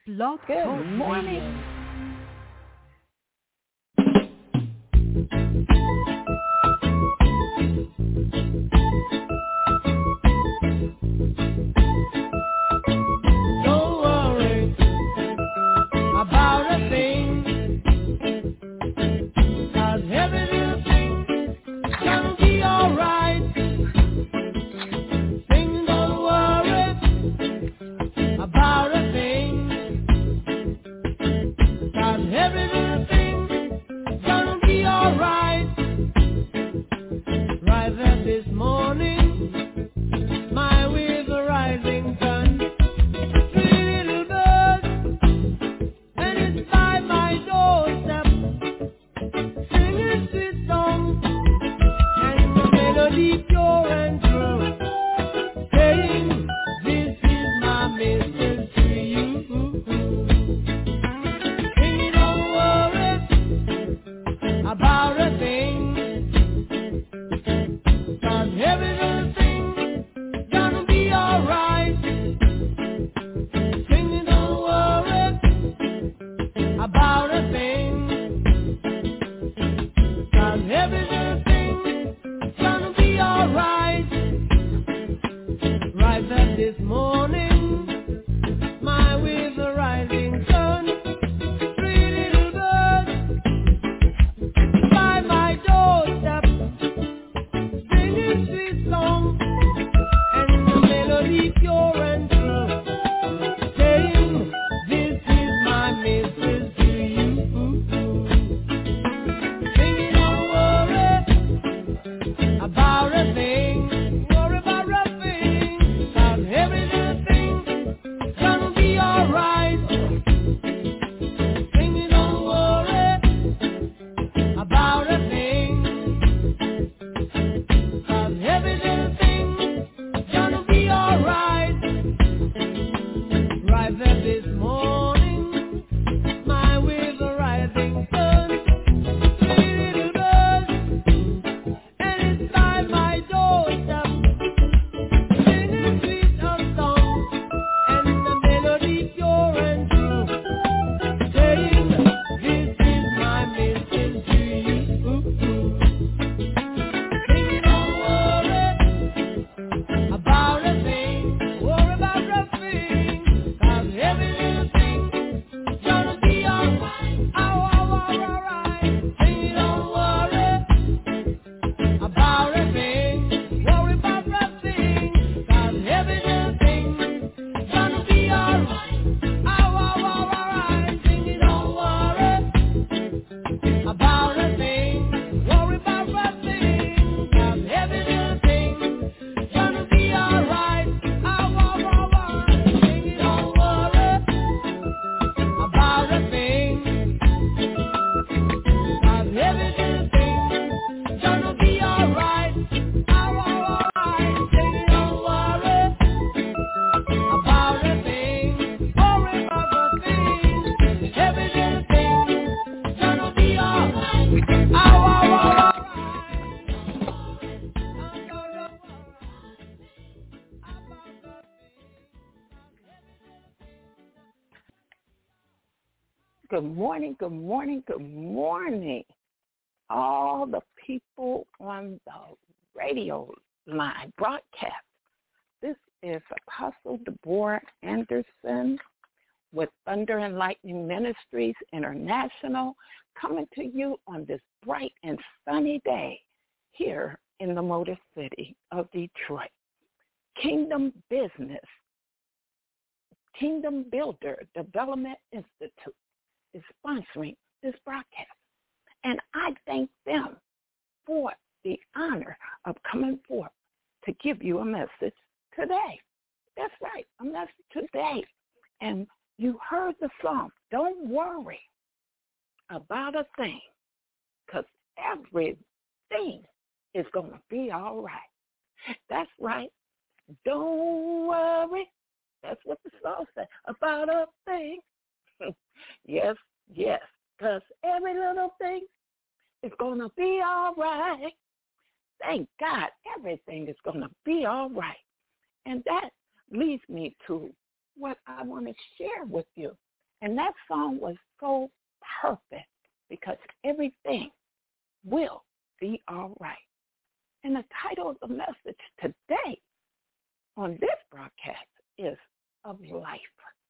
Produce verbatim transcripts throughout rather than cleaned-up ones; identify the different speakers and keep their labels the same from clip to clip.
Speaker 1: Blog
Speaker 2: Good
Speaker 1: Talk
Speaker 2: morning.
Speaker 1: Radio.
Speaker 3: Don't worry about a thing, 'cause everything's gonna be alright. Sing, don't worry about a thing, 'cause everything's gonna be alright. Right there this morning, my wheels are rising sun. Three little birds, and it's by my doorstep, singing sweet songs, and the melody pure and true, saying, this is my message to you. Sing, don't worry about a thing, 'cause every little thing's gonna be alright. Sing, don't worry about a thing, 'cause every little thing's gonna be alright. Right there this morning, my wheels are rising sun. Three little birds by my doorstep, singing sweet songs, and the melody pure and true, saying, this is my message to you. Sing, don't worry about a thing, worry about a thing, 'cause every little thing's gonna be alright. Sing, don't worry about a thing, 'cause every little thing's gonna be alright. Right there this morning, my wheels are rising sun. Three little birds, and it's by my doorstep, singing sweet of songs, and the melody pure and true, saying, this is my message to you. Sing, don't worry about a thing, worry about a thing, 'cause every little thing's gonna be alright. Oh, oh, oh, alright. Sing, don't worry about a thing, worry about a thing, 'cause every little thing's gonna be alright. Oh, oh, oh, alright. Sing, don't worry about a thing, worry about a thing, 'cause every little thing's gonna be alright. Oh, oh, oh, alright. Sing, don't worry about a thing, 'cause every little thing's gonna be alright. Oh, oh, alright. Sing, don't worry about a thing, worry about a thing, every little thing's gonna be alright. Oh, oh, alright.
Speaker 2: Good morning, good morning, good morning. All the people on the radio line broadcast. This is Apostle Deborah Anderson with Thunder and Lightning Ministries International, coming to you on this bright and sunny day here in the Motor City of Detroit. Kingdom Business, Kingdom Builder Development Institute is sponsoring this broadcast. And I thank them for the honor of coming forth to give you a message today. That's right, a message today. And you heard the song, don't worry about a thing, because everything is going to be all right. That's right, don't worry. That's what the song said, about a thing. Yes, yes, because every little thing is going to be all right. Thank God, everything is going to be all right. And that leads me to what I want to share with you And that song was so perfect because everything will be all right. And the title of the message today on this broadcast is Of Life.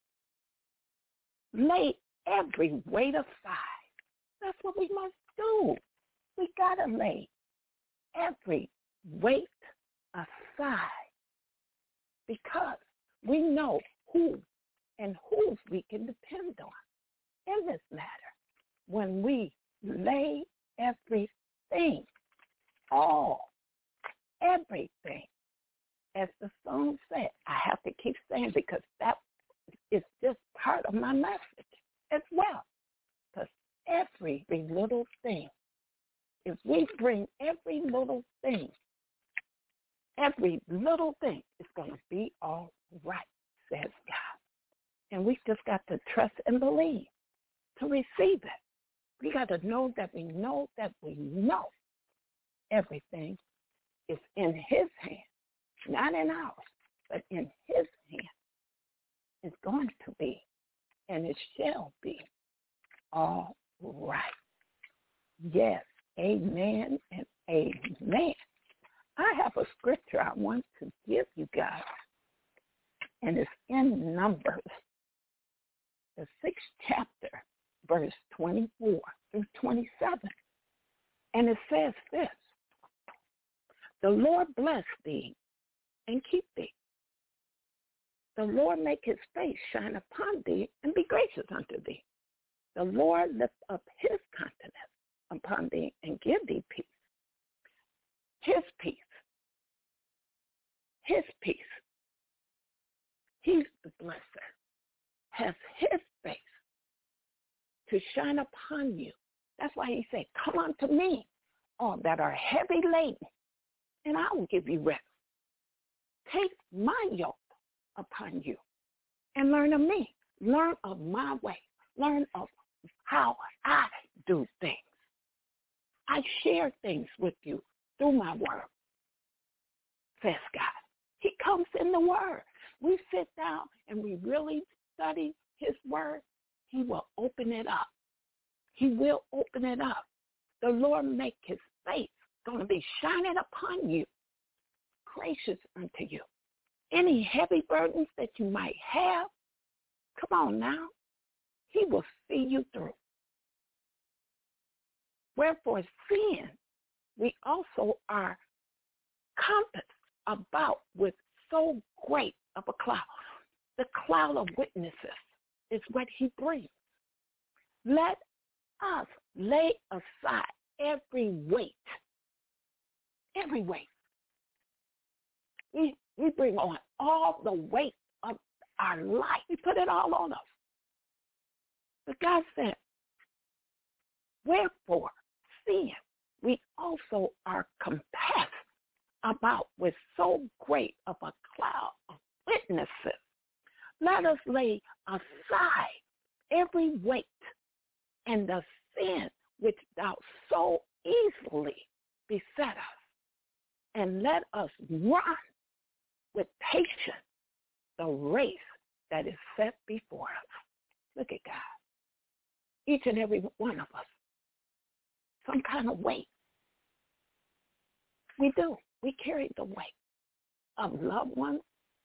Speaker 2: Lay every weight aside. That's what we must do. We got to lay every weight aside because we know who and whose we can depend on in this matter. When we lay everything, all, everything, as the song said, I have to keep saying because that is just part of my message as well. Because every little thing, if we bring every little thing, every little thing is going to be all right, says God. And we just got to trust and believe to receive it. We got to know that we know that we know everything is in his hand, not in ours, but in his hand. It's going to be, and it shall be, all right. Yes, amen and amen. I have a scripture I want to give you guys, and it's in Numbers, the sixth chapter, verse twenty-four through twenty-seven. And it says this: the Lord bless thee and keep thee. The Lord make his face shine upon thee and be gracious unto thee. The Lord lift up his countenance upon thee and give thee peace. His peace. His peace. He's the blesser. Has his face to shine upon you. That's why he said, come unto me, all that are heavy laden, and I will give you rest. Take my yoke upon you and learn of me. Learn of my way. Learn of how I do things. I share things with you through my word, says God. He comes in the word. We sit down and we really study his word. He will open it up. He will open it up. The Lord make his face going to be shining upon you, gracious unto you. Any heavy burdens that you might have, come on now, he will see you through. Wherefore, seeing we also are compassed about with so great of a cloud. The cloud of witnesses is what he brings. Let us lay aside every weight, every weight. We, we bring on all the weight of our life. We put it all on us. But God said, wherefore, seeing we also are compassed about with so great of a cloud of witnesses, let us lay aside every weight and the sin which thou so easily beset us, and let us run with patience the race that is set before us. Look at God. Each and every one of us, some kind of weight. We do. We carry the weight of loved ones,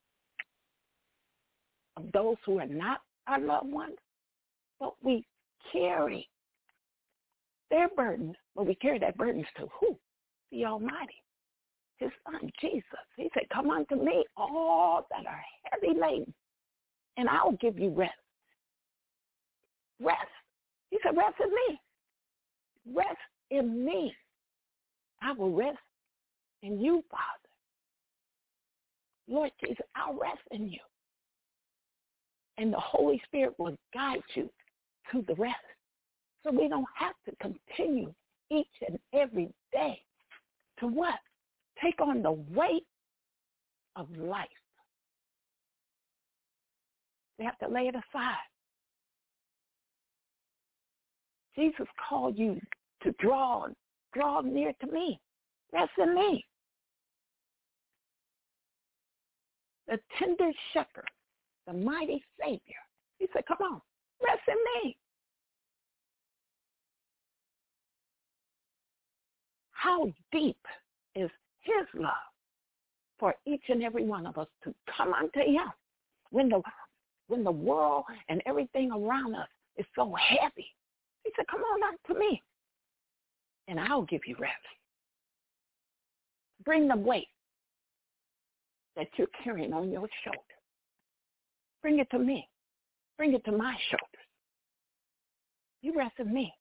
Speaker 2: of those who are not our loved ones, but we carry their burdens, but we carry their burdens to who? The Almighty, his son, Jesus. He said, come unto me, all that are heavy laden, and I will give you rest. Rest. He said, rest in me. Rest in me. I will rest in you, Father. Lord Jesus, I'll rest in you. And the Holy Spirit will guide you to the rest. So we don't have to continue each and every day to what? Take on the weight of life. We have to lay it aside. Jesus called you to draw, draw near to me. Rest in me. The tender shepherd, the mighty Savior. He said, come on, rest me. How deep is his love for each and every one of us to come unto him when the when the world and everything around us is so heavy. He said, come on unto me, and I'll give you rest. Bring the weight that you're carrying on your shoulder. Bring it to me. Bring it to my shoulders. You rest in me.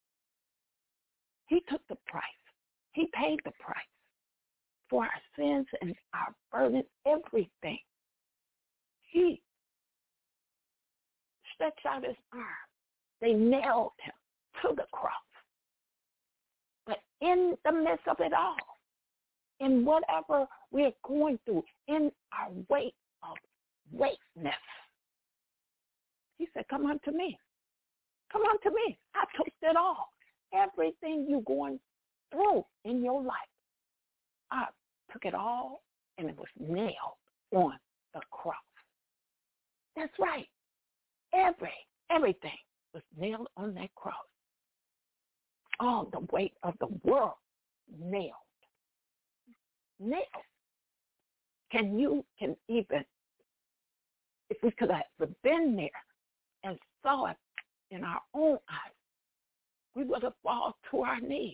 Speaker 2: He took the price. He paid the price for our sins and our burdens, everything. He stretched out his arm. They nailed him to the cross. But in the midst of it all, in whatever we're going through, in our weight of weightness, he said, come unto me. Come unto me. I took it all. Everything you're going through in your life, I took it all, and it was nailed on the cross. That's right. Every, everything was nailed on that cross. All the weight of the world nailed. Nailed. Can you, can even, if we could have been there and saw it in our own eyes, we would have fallen to our knees.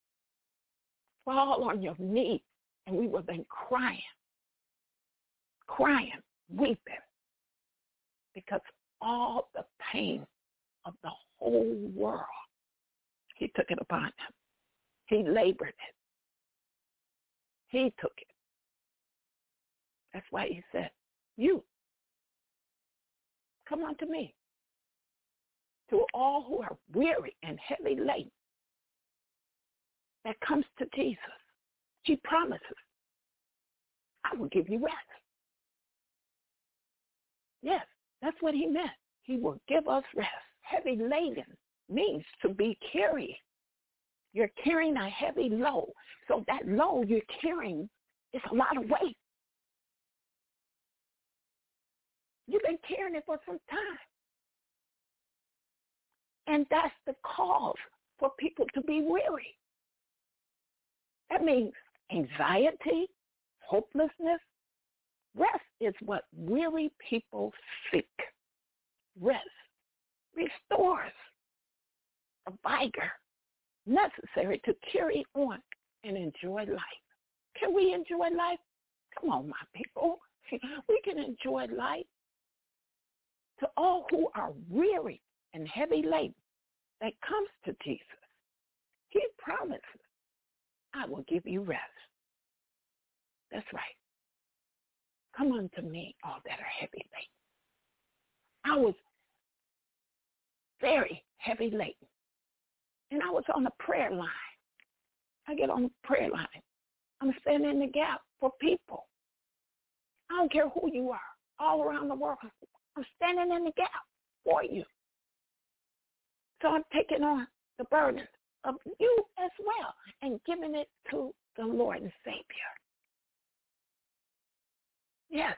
Speaker 2: Fall on your knees, and we would have been crying, crying, weeping, because all the pain of the whole world, he took it upon him. He labored it. He took it. That's why he said, you, come unto me. To all who are weary and heavy laden, that comes to Jesus. He promises, I will give you rest. Yes, that's what he meant. He will give us rest. Heavy laden means to be carried. You're carrying a heavy load. So that load you're carrying is a lot of weight. You've been carrying it for some time. And that's the cause for people to be weary. That means anxiety, hopelessness. Rest is what weary people seek. Rest restores a vigor necessary to carry on and enjoy life. Can we enjoy life? Come on, my people. We can enjoy life. To all who are weary and heavy laden that comes to Jesus, he promises, I will give you rest. That's right. Come unto me, all that are heavy laden. I was very heavy laden, and I was on the prayer line. I get on the prayer line. I'm standing in the gap for people. I don't care who you are, all around the world. I'm standing in the gap for you. So I'm taking on the burden of you as well and giving it to the Lord and Savior. Yes.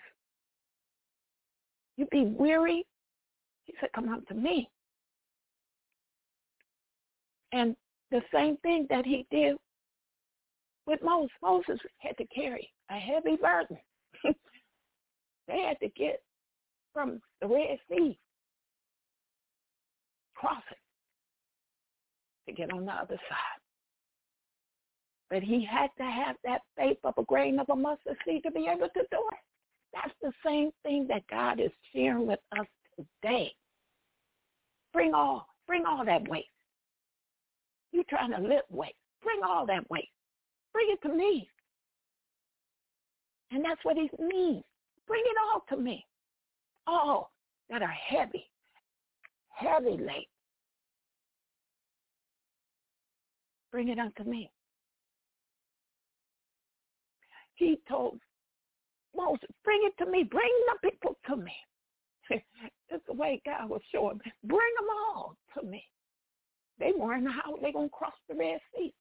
Speaker 2: You be weary. He said, come unto me. And the same thing that he did with Moses. Moses had to carry a heavy burden. They had to get from the Red Sea, cross it, to get on the other side. But he had to have that faith of a grain of a mustard seed to be able to do it. That's the same thing that God is sharing with us today. Bring all, bring all that weight. You're trying to lift weight. Bring all that weight. Bring it to me. And that's what he means. Bring it all to me. All that are heavy, heavy laden. Bring it unto me. He told Moses, bring it to me. Bring the people to me. That's the way God was showing me. Bring them all to me. They weren't how they're going to cross the Red Sea.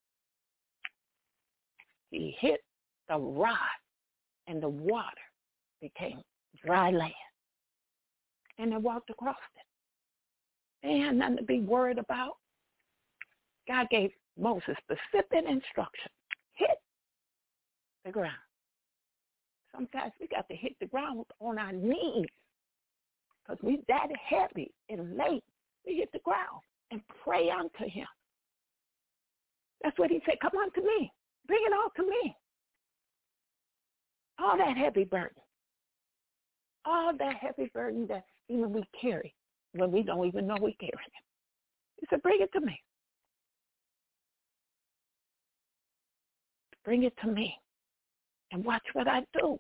Speaker 2: He hit the rod, and the water became dry land. And they walked across it. They ain't had nothing to be worried about. God gave Moses specific instructions. Hit the ground. Sometimes we got to hit the ground on our knees because we that heavy and late. We hit the ground and pray unto him. That's what he said. Come unto me. Bring it all to me. All that heavy burden. All that heavy burden that even we carry when we don't even know we carry it. He said, bring it to me. Bring it to me. And watch what I do.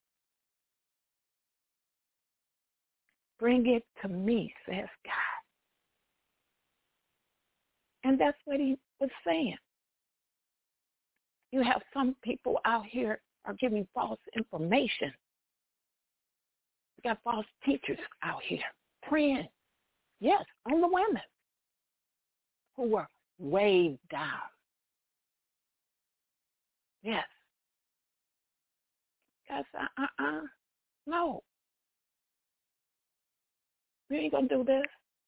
Speaker 2: Bring it to me, says God. And that's what he was saying. You have some people out here are giving false information. You got false teachers out here preying, yes, on the women who were weighed down. Yes. God said, uh-uh, no. We ain't going to do this.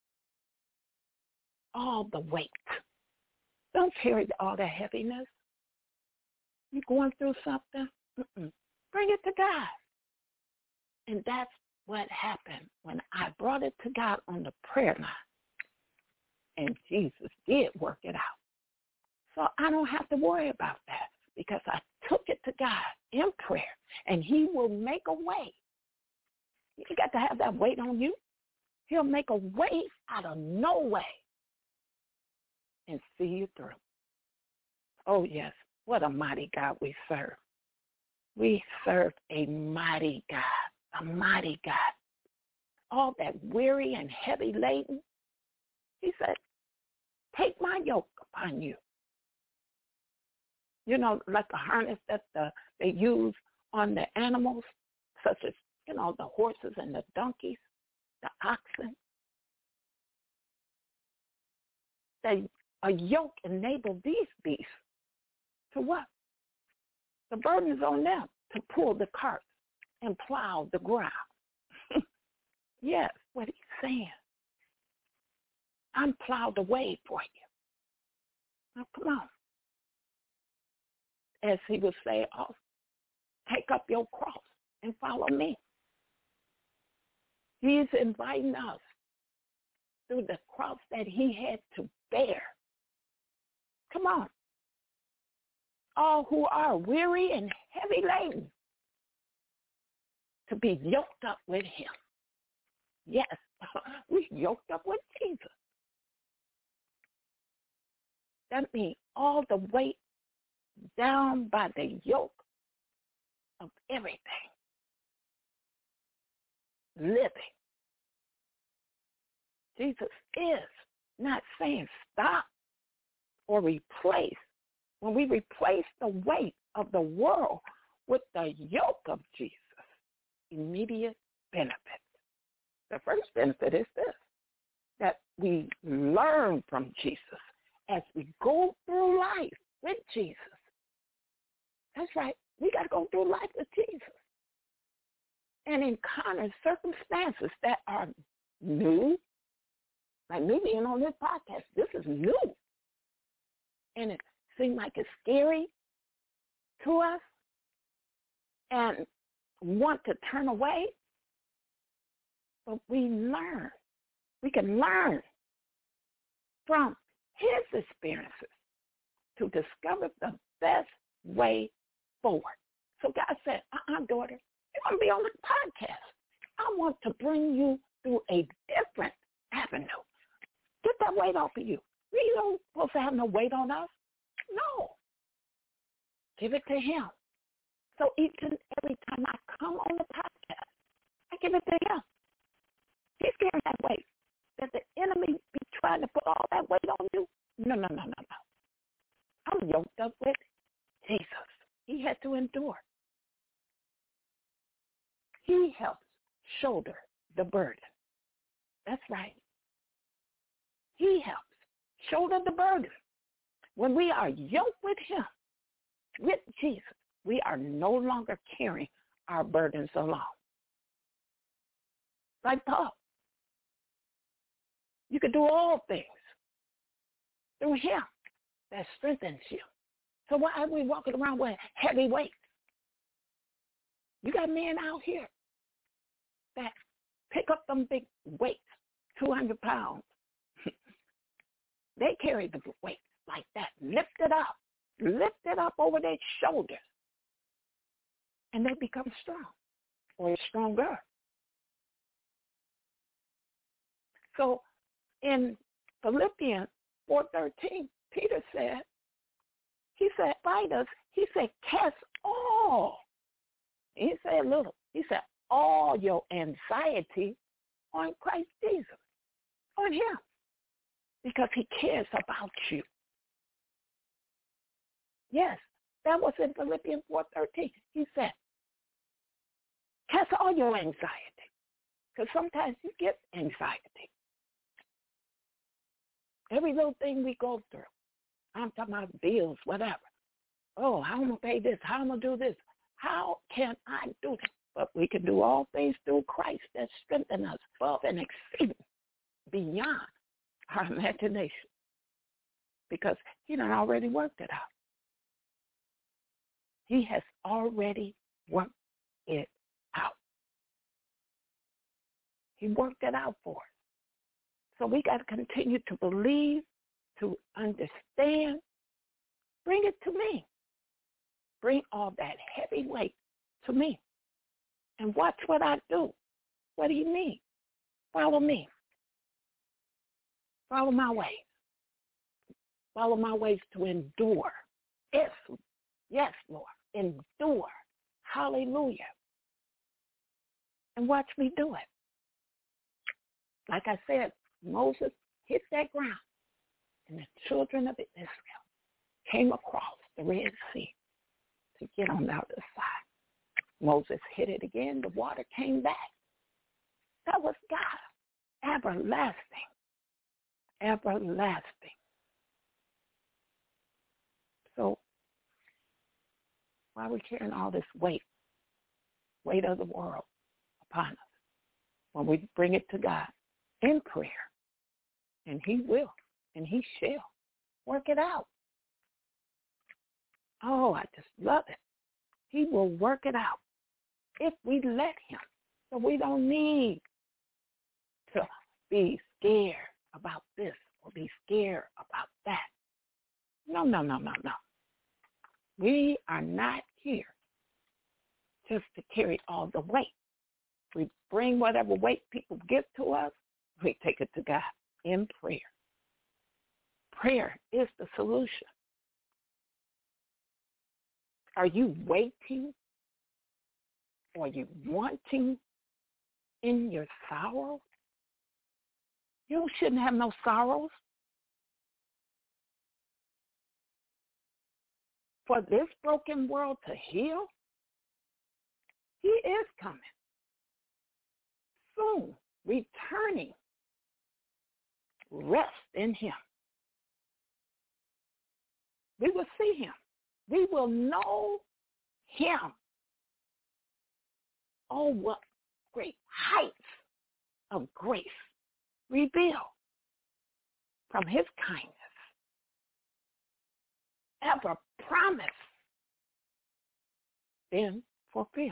Speaker 2: All the weight. Don't carry all that heaviness. You going through something? Mm-mm. Bring it to God. And that's what happened when I brought it to God on the prayer line. And Jesus did work it out. So I don't have to worry about that because I took it to God in prayer, and he will make a way. You got to have that weight on you. He'll make a way out of no way and see you through. Oh, yes. What a mighty God we serve. We serve a mighty God, a mighty God. All that weary and heavy laden, he said, take my yoke upon you. You know, like the harness that the, they use on the animals, such as, you know, the horses and the donkeys, the oxen. They, a yoke enabled these beasts to what? The burden is on them to pull the carts and plow the ground. Yes, what he's saying. I'm plowed the way for you. Now, come on. As he would say, oh, take up your cross and follow me. He's inviting us through the cross that he had to bear. Come on. All who are weary and heavy laden to be yoked up with him. Yes, we yoked up with Jesus. That means all the weight down by the yoke of everything. Living. Jesus is not saying stop or replace. When we replace the weight of the world with the yoke of Jesus, immediate benefits. The first benefit is this, that we learn from Jesus as we go through life with Jesus. That's right. We got to go through life with Jesus and encounter circumstances that are new. Like me being on this podcast, this is new. And it seems like it's scary to us and want to turn away. But we learn. We can learn from his experiences to discover the best way forward. So God said, uh-uh, daughter, you're going to be on the podcast. I want to bring you through a different avenue. Get that weight off of you. We don't supposed to have no weight on us. No. Give it to him. So each and every time I come on the podcast, I give it to him. He's carrying that weight. That the enemy be trying to put all that weight on you. No, no, no, no, no. I'm yoked up with Jesus. He had to endure. He helps shoulder the burden. That's right. He helps shoulder the burden. When we are yoked with him, with Jesus, we are no longer carrying our burdens alone. Like Paul. You can do all things through him that strengthens you. So why are we walking around with heavy weights? You got men out here that pick up them big weights, two hundred pounds. They carry the weights like that, lift it up, lift it up over their shoulders, and they become strong or stronger. So in Philippians four thirteen, Peter said, he said, fight us. He said, cast all. He said little. He said, all your anxiety on Christ Jesus, on him, because he cares about you. Yes, that was in Philippians four thirteen. He said, cast all your anxiety, because sometimes you get anxiety. Every little thing we go through. I'm talking about bills, whatever. Oh, how am I going to pay this? How am I going to do this? How can I do this? But we can do all things through Christ that strengthens us above and exceeding beyond our imagination, because he done already worked it out. He has already worked it out. He worked it out for us. So we got to continue to believe, to understand. Bring it to me. Bring all that heavy weight to me. And watch what I do. What do you mean? Follow me. Follow my ways. Follow my ways to endure. Yes, yes, Lord. Endure. Hallelujah. And watch me do it. Like I said, Moses hit that ground, and the children of Israel came across the Red Sea to get on the other side. Moses hit it again. The water came back. That was God. Everlasting. Everlasting. So why are we carrying all this weight, weight of the world upon us, when we bring it to God in prayer? And he will, and he shall work it out. Oh, I just love it. He will work it out if we let him. So we don't need to be scared about this or be scared about that. No, no, no, no, no. We are not here just to carry all the weight. We bring whatever weight people give to us, we take it to God in prayer. Prayer is the solution. Are you waiting? Or are you wanting in your sorrow? You shouldn't have no sorrows. For this broken world to heal, he is coming. Soon, returning. Rest in him. We will see him. We will know him. Oh, what great heights of grace revealed from his kindness. Ever promise then fulfill.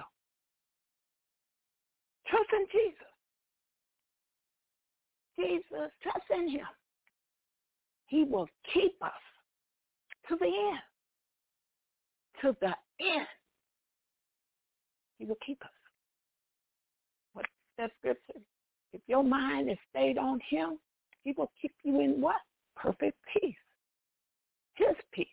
Speaker 2: Trust in Jesus. Jesus, trust in him. He will keep us to the end. To the end. He will keep us. What's that scripture? If your mind is stayed on him, he will keep you in what? Perfect peace. His peace.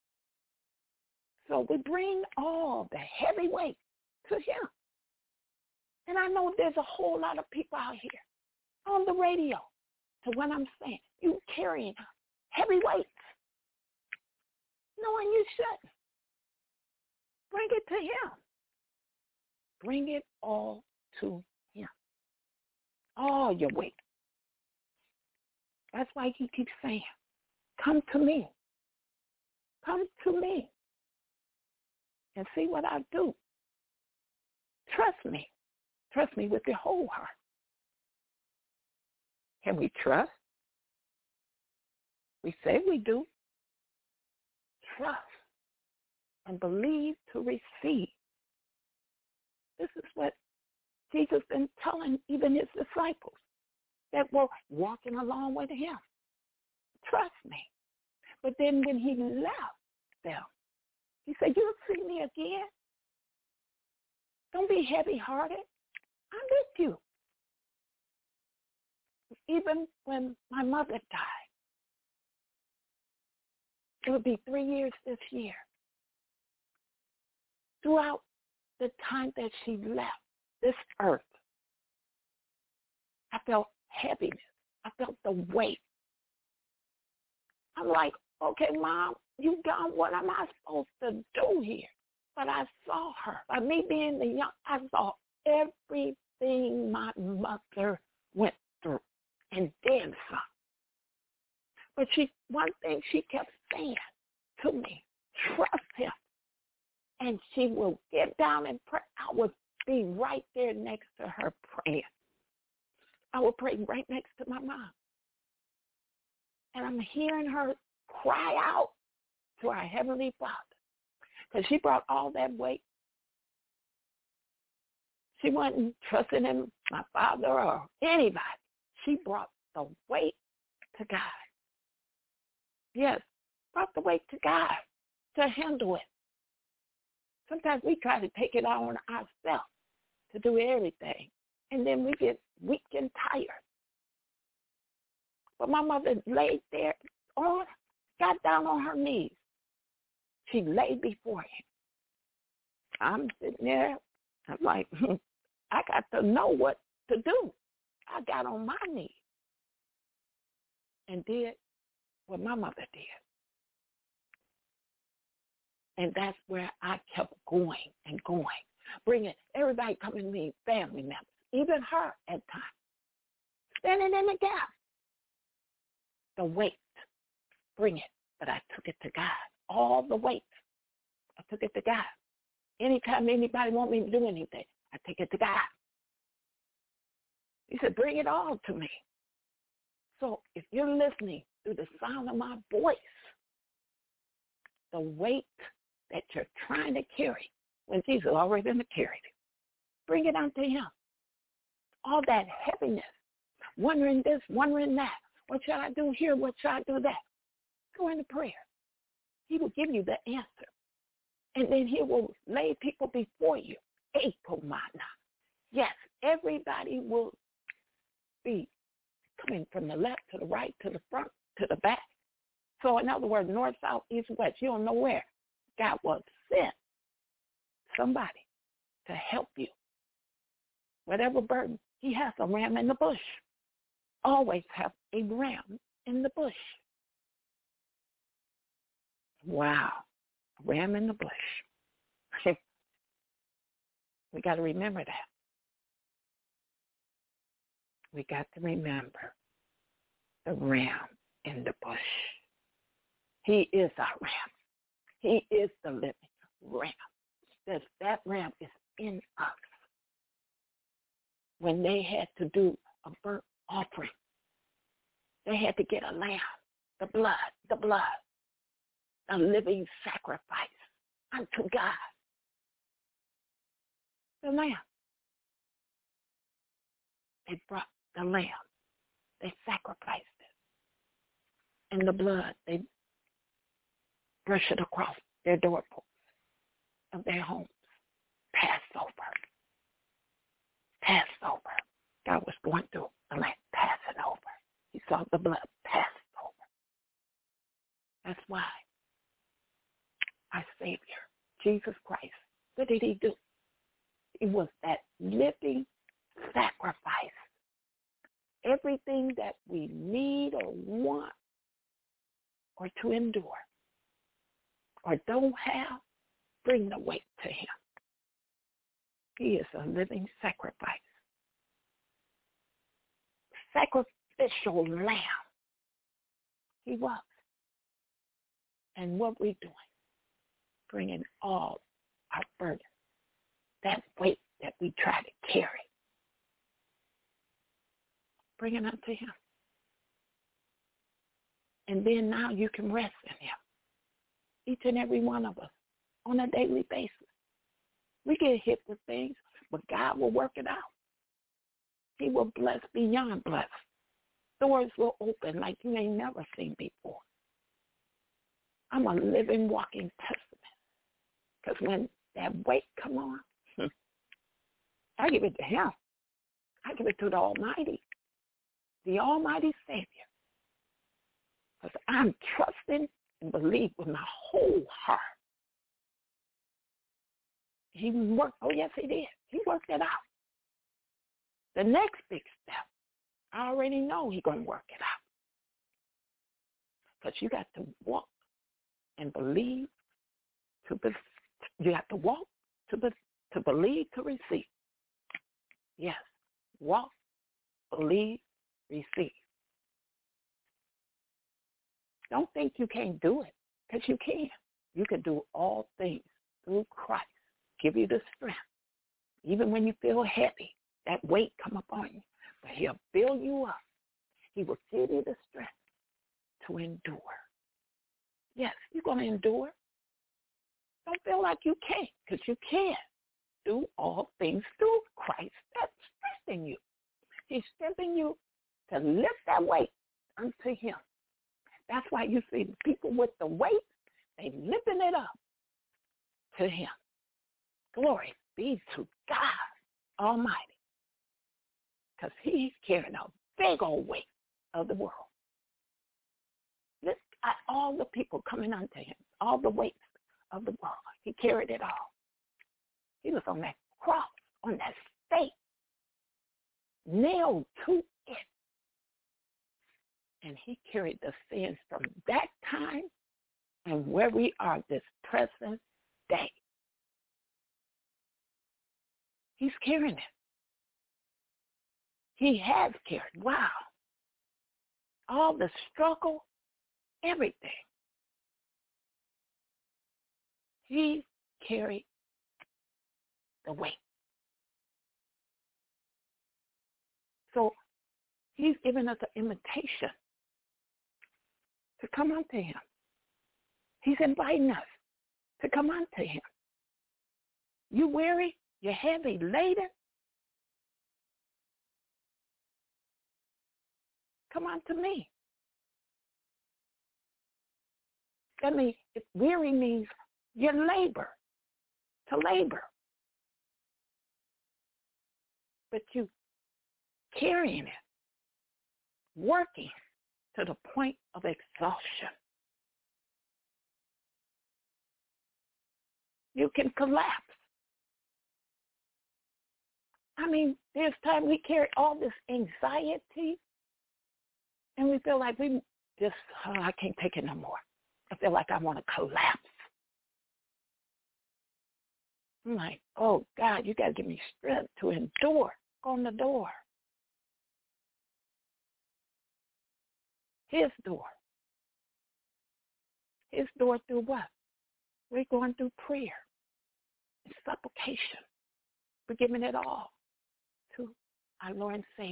Speaker 2: So we bring all the heavy weight to him. And I know there's a whole lot of people out here on the radio, to what I'm saying. You carrying heavy weights, knowing you shouldn't. Bring it to him. Bring it all to him. All your weight. That's why he keeps saying, come to me. Come to me. And see what I do. Trust me. Trust me with your whole heart. Can we trust We say we do. Trust and believe to receive. This is what Jesus been telling even his disciples that were walking along with him. Trust me. But then when he left them, he said, you'll see me again. Don't be heavy-hearted. I'm with you. Even when my mother died, it would be three years this year. Throughout the time that she left this earth, I felt heaviness. I felt the weight. I'm like, okay, Mom, you done. What am I supposed to do here? But I saw her. By me being the young, I saw everything my mother went through and then some. But she, one thing she kept saying to me, trust him. And she will get down and pray. I would be right there next to her praying. I would pray right next to my mom. And I'm hearing her cry out to our Heavenly Father. Because she brought all that weight. She wasn't trusting in my father or anybody. She brought the weight to God. Yes, brought the weight to God to handle it. Sometimes we try to take it on ourselves to do everything. And then we get weak and tired. But my mother laid there, on, got down on her knees. She laid before him. I'm sitting there. I'm like, I got to know what to do. I got on my knees and did what my mother did. And that's where I kept going and going, bringing everybody coming to me, family members, even her at times, standing in the gap. The weight, bring it. But I took it to God. All the weight, I took it to God. Anytime anybody want me to do anything, I take it to God. He said, bring it all to me. So if you're listening through the sound of my voice, the weight that you're trying to carry, when Jesus already been carried it, bring it unto him. All that heaviness, wondering this, wondering that. What should I do here? What should I do that? Go into prayer. He will give you the answer. And then he will lay people before you. Ekomana. Yes, everybody will be coming from the left to the right, to the front, to the back. So in other words, north, south, east, west, you don't know where. God will send somebody to help you. Whatever burden, he has a ram in the bush. Always have a ram in the bush. Wow, a ram in the bush. We got to remember that. We got to remember the ram in the bush. He is our ram. He is the living ram. That, that ram is in us. When they had to do a burnt offering, they had to get a lamb, the blood, the blood, a living sacrifice unto God. The lamb. They brought the lamb. They sacrificed it. And the blood, they brushed it across their doorposts of their homes. Passover. Passover. God was going through the land, passing over. He saw the blood pass over. That's why our Savior, Jesus Christ, what did he do? He was that living sacrifice. Everything that we need or want or to endure or don't have, bring the weight to him. He is a living sacrifice. Sacrificial lamb. He was. And what we doing? Bringing all our burden, that weight that we try to carry, bring it unto him. And then now you can rest in him. Each and every one of us on a daily basis. We get hit with things, but God will work it out. He will bless beyond bless. Doors will open like you ain't never seen before. I'm a living, walking testament. Because when that weight come on, I give it to him. I give it to the Almighty, the Almighty Savior. Because I'm trusting and believe with my whole heart. He worked, oh yes he did. He worked it out. The next big step, I already know he's going to work it out. Because you got to walk and believe to be, you have to walk to be, to believe to receive. Yes, walk, believe, receive. Don't think you can't do it, because you can. You can do all things through Christ. Give you the strength. Even when you feel heavy, that weight come upon you. But he'll build you up. He will give you the strength to endure. Yes, you're going to endure. Don't feel like you can't, because you can do all things through Christ. That's strengthening you. He's strengthening you to lift that weight unto him. That's why you see the people with the weight, they lifting it up to him. Glory be to God Almighty. Because he's carrying a big old weight of the world. Look at all the people coming unto him, all the weights of the world. He carried it all. He was on that cross, on that stake, nailed to it. And he carried the sins from that time and where we are this present day. He's carrying it. He has carried. Wow. All the struggle, everything. He carried the weight. So he's given us an invitation to come unto him. He's inviting us to come unto him. You weary? You're heavy laden? Come unto me. That means, if weary means you labor, to labor. But you carrying it, working to the point of exhaustion. You can collapse. I mean, there's time we carry all this anxiety and we feel like we just, oh, I can't take it no more. I feel like I want to collapse. I'm like, oh, God, you got to give me strength to endure. Go on the door. His door. His door through what? We're going through prayer and supplication. We're giving it all to our Lord and Savior.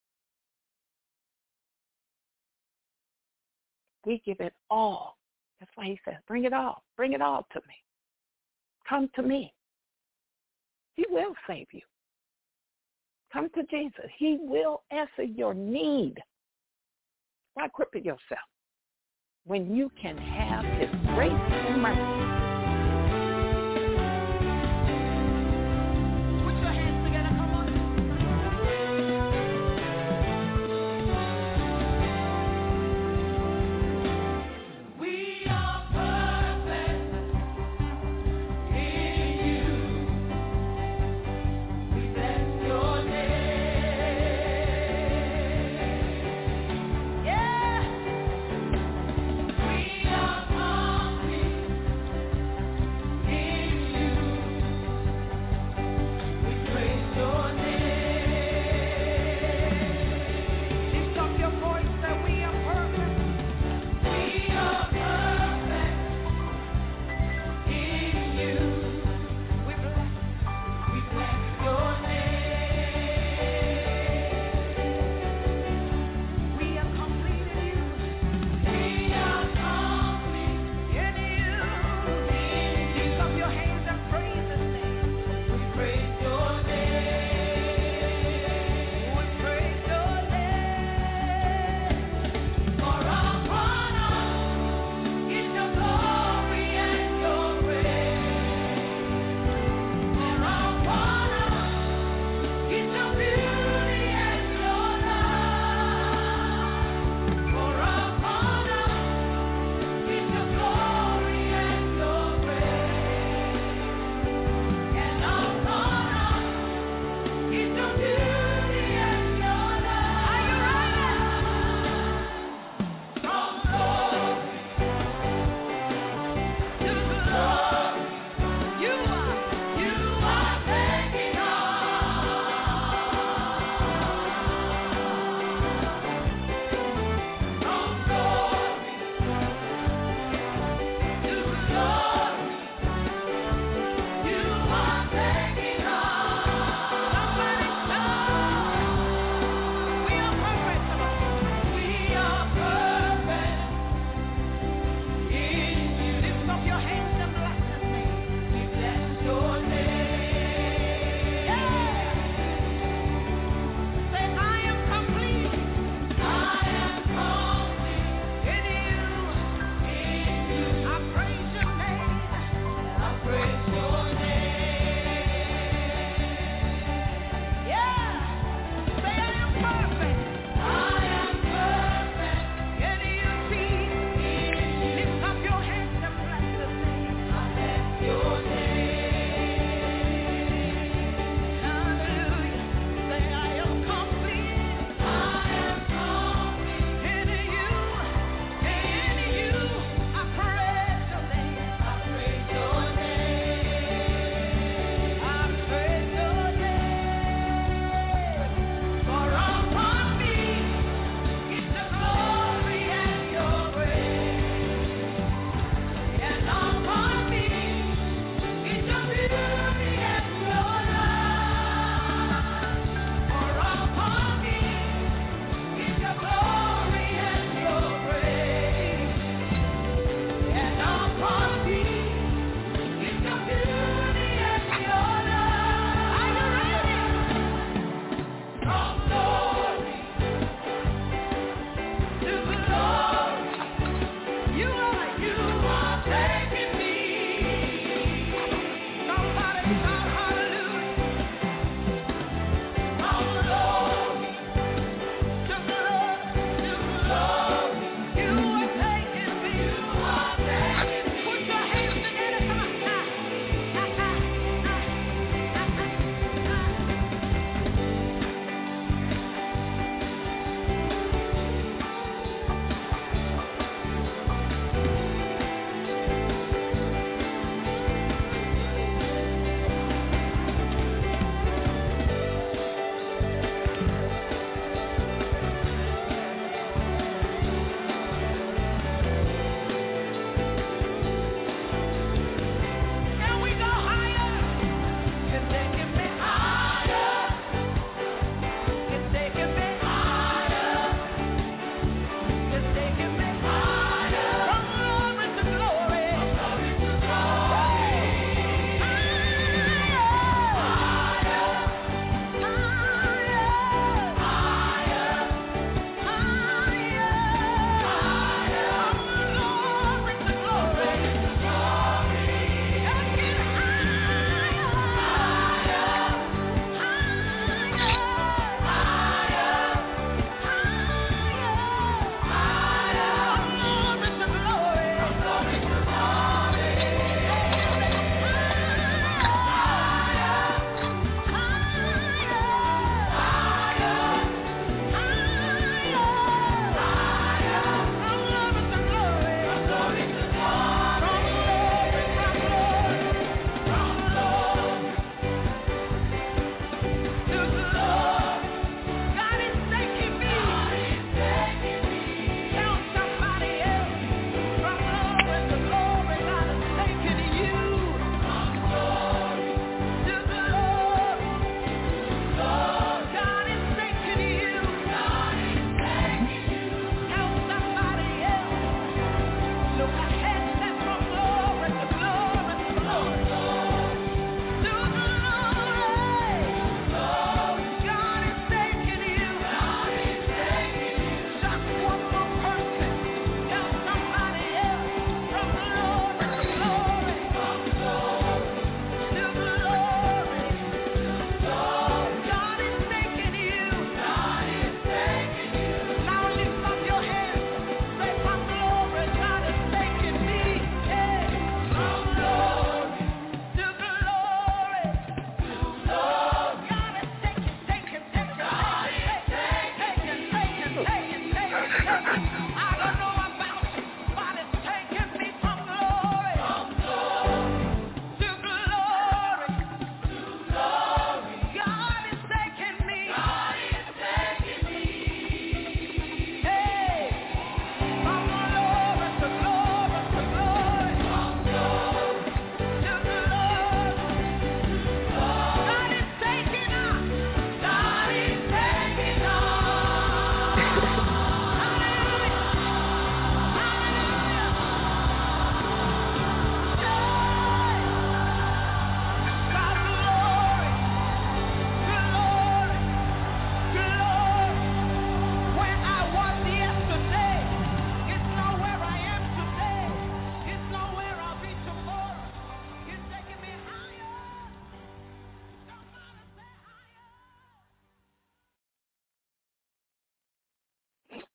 Speaker 2: We give it all. That's why he says, bring it all. Bring it all to me. Come to me. He will save you. Come to Jesus. He will answer your need. Why cripple yourself when you can have his grace and mercy